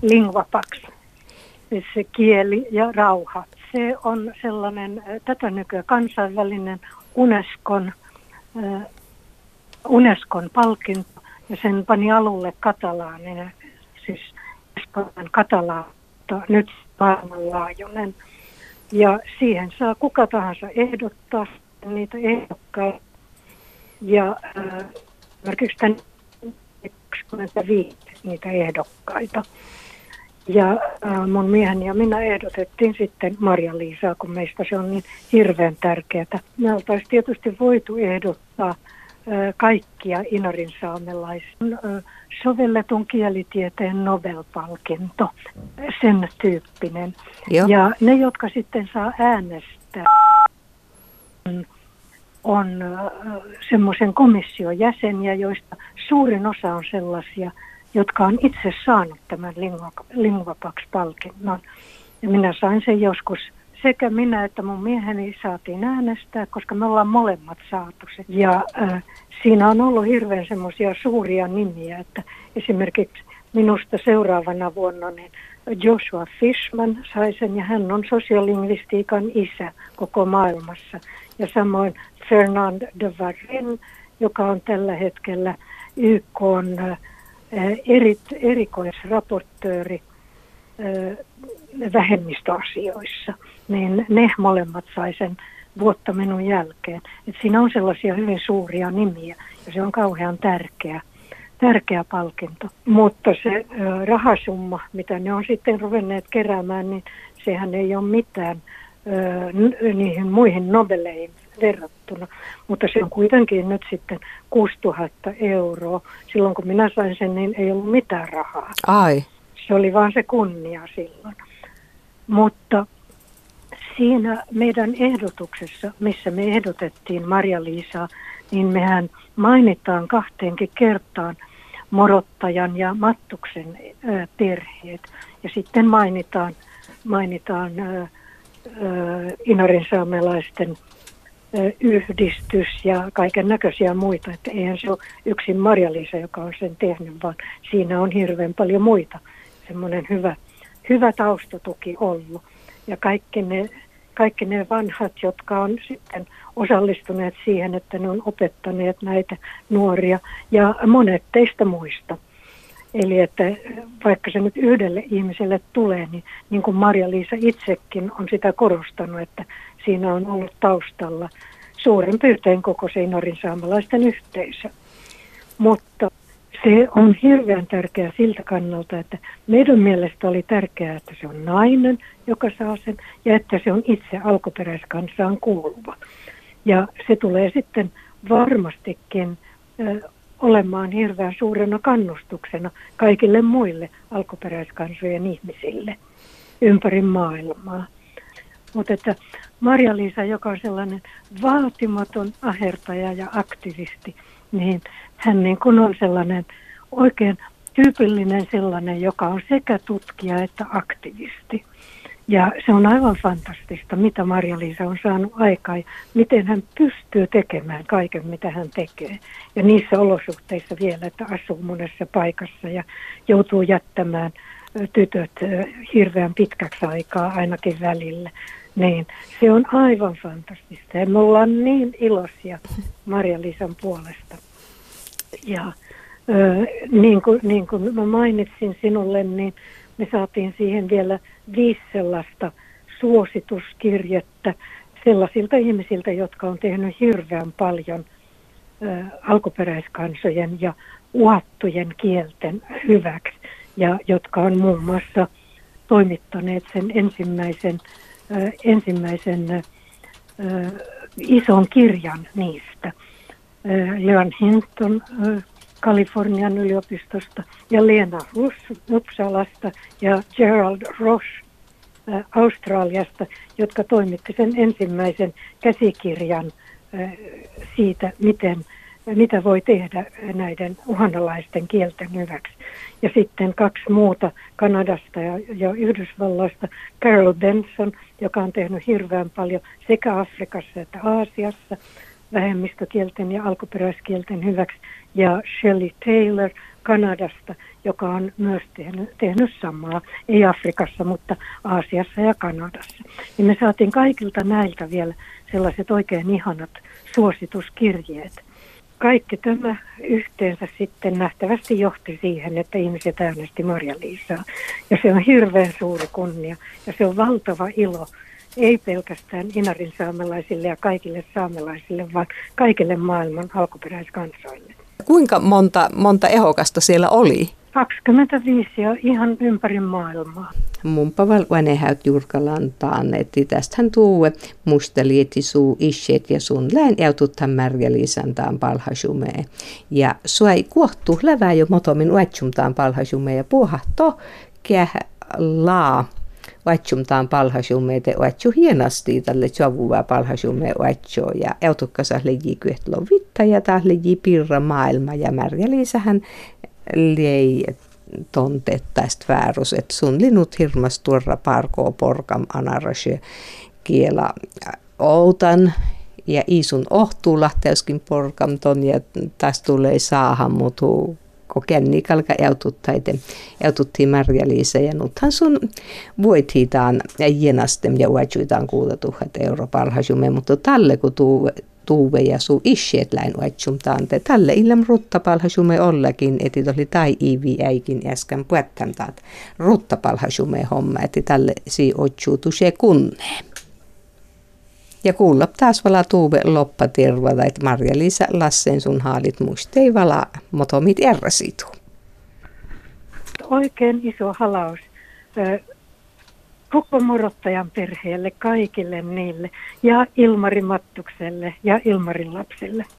Lingua Pax, siis se kieli ja rauha. Se on sellainen tätä nykyään kansainvälinen Unescon palkinto, ja sen pani alulle katalaaninen, siis Espanjan katalaanto, nyt maailmanlaajuinen. Ja siihen saa kuka tahansa ehdottaa niitä ehdokkaita. Ja esimerkiksi tänne 25 niitä ehdokkaita. Ja mun mieheni ja minä ehdotettiin sitten Marja-Liisaa, kun meistä se on niin hirveän tärkeää. Me oltaisiin tietysti voitu ehdottaa kaikkia inarinsaamelaisen sovelletun kielitieteen Nobel-palkinto, sen tyyppinen. Joo. Ja ne, jotka sitten saa äänestää, on semmoisen komission jäseniä, joista suurin osa on sellaisia, jotka on itse saanut tämän Lingua Pax-palkinnon. Ja minä sain sen joskus, sekä minä että mun mieheni saatiin äänestää, koska me ollaan molemmat saatu sen. Ja siinä on ollut hirveän semmoisia suuria nimiä, että esimerkiksi minusta seuraavana vuonna niin Joshua Fishman sai sen, ja hän on sosiolingvistiikan isä koko maailmassa. Ja samoin Fernand de Varenne, joka on tällä hetkellä YK:n erikoisraportööri vähemmistöasioissa, niin ne molemmat sai sen vuotta minun jälkeen. Et siinä on sellaisia hyvin suuria nimiä, ja se on kauhean tärkeä palkinto. Mutta se rahasumma, mitä ne on sitten ruvenneet keräämään, niin sehän ei ole mitään niihin muihin Nobeleihin verrattuna. Mutta se on kuitenkin nyt sitten 6 000 €. Silloin kun minä sain sen, niin ei ollut mitään rahaa. Ai. Se oli vaan se kunnia silloin. Mutta siinä meidän ehdotuksessa, missä me ehdotettiin Marja-Liisaa, niin mehän mainitaan 2 kertaan Morottajan ja Mattuksen perheet. Ja sitten mainitaan inarinsaamelaisten yhdistys ja kaiken näköisiä muita. Että eihän se ole yksin Marja-Liisa, joka on sen tehnyt, vaan siinä on hirveän paljon muita. Semmoinen hyvä taustatuki ollut. Ja kaikki ne vanhat, jotka on sitten osallistuneet siihen, että ne on opettaneet näitä nuoria ja monet teistä muista. Eli että vaikka se nyt yhdelle ihmiselle tulee, niin kuin Marja-Liisa itsekin on sitä korostanut, että siinä on ollut taustalla suurin piirtein koko se inarinsaamelaisten yhteisö. Mutta se on hirveän tärkeää siltä kannalta, että meidän mielestä oli tärkeää, että se on nainen, joka saa sen, ja että se on itse alkuperäiskansaan kuuluva. Ja se tulee sitten varmastikin olemaan hirveän suurena kannustuksena kaikille muille alkuperäiskansojen ihmisille ympäri maailmaa. Mutta että Marja-Liisa, joka on sellainen vaatimaton ahertaja ja aktivisti, niin hän niin kuin on sellainen oikein tyypillinen sellainen, joka on sekä tutkija että aktivisti. Ja se on aivan fantastista, mitä Marja-Liisa on saanut aikaan ja miten hän pystyy tekemään kaiken, mitä hän tekee. Ja niissä olosuhteissa vielä, että asuu monessa paikassa ja joutuu jättämään tytöt hirveän pitkäksi aikaa ainakin välillä. Niin, se on aivan fantastista ja me ollaan niin iloisia Marja-Liisan puolesta. Ja niin kuin mä mainitsin sinulle, niin me saatiin siihen vielä 5 sellaista suosituskirjettä sellaisilta ihmisiltä, jotka on tehnyt hirveän paljon alkuperäiskansojen ja uhattujen kielten hyväksi, ja jotka on muun muassa toimittaneet sen ensimmäisen ison kirjan niistä. Leon Hinton Kalifornian yliopistosta ja Lena Russ Uppsalasta ja Gerald Roche Australiasta, jotka toimitti sen ensimmäisen käsikirjan siitä, mitä voi tehdä näiden uhanalaisten kielten hyväksi. Ja sitten 2 muuta Kanadasta ja Yhdysvalloista, Carol Benson, joka on tehnyt hirveän paljon sekä Afrikassa että Aasiassa vähemmistökielten ja alkuperäiskielten hyväksi, ja Shelley Taylor Kanadasta, joka on myös tehnyt samaa, ei Afrikassa, mutta Aasiassa ja Kanadassa. Ja me saatiin kaikilta näiltä vielä sellaiset oikein ihanat suosituskirjeet. Kaikki tämä yhteensä sitten nähtävästi johti siihen, että ihmiset äänesti Marja-Liisaa. Ja se on hirveän suuri kunnia ja se on valtava ilo. Ei pelkästään Inarin saamelaisille ja kaikille saamelaisille, vaan kaikille maailman alkuperäiskansoille. Kuinka monta ehdokasta siellä oli? 25 ja ihan ympäri maailmaa. Mun pavalvainen häyt Jurkalantaan, että tästähän tuue mustalieti suu ishet ja sun läin eututhan Marja-Liisantaan palhasumeen. Ja suai kuohtuu lävää jo motomin uetsumtaan palhasumeen ja puhahto laa uetsumtaan palhasumeen te uetsu hienosti tälle tjavuvaa palhasumeen uetsu ja eutukkasah leji kyhtlo vitta ja taas leji pirra maailma ja Marja-Liisahan liei tonte tästä väärus, että sun linut hirmas tuorra parkoo porkam anarashe kiela outan ja iisun ohtuu lahteuskin porkam ton ja tästä tulee saahan mutu kokenni kalka eututtiin Marja-Liisa ja nythän sun voithitaan ja jenastem ja uajuitaan 6,000 € palhasume, mutta tälle kun tuuve ja suu isheet läin uatsumtaan, te tälle illam ruttapalhasume ollakin, eti oli tai iivi äikin äsken puettamtaat ruttapalhasume homma, eti tälle sii otsuutu se kunneen. Ja kuulla taas vala tuuve loppatirvada, että Marja-Liisa Lassen sun haalit mustei vala motomit errasitu. Oikein iso halaus koko Morottajan perheelle, kaikille niille ja Ilmari Mattukselle ja Ilmarin lapsille.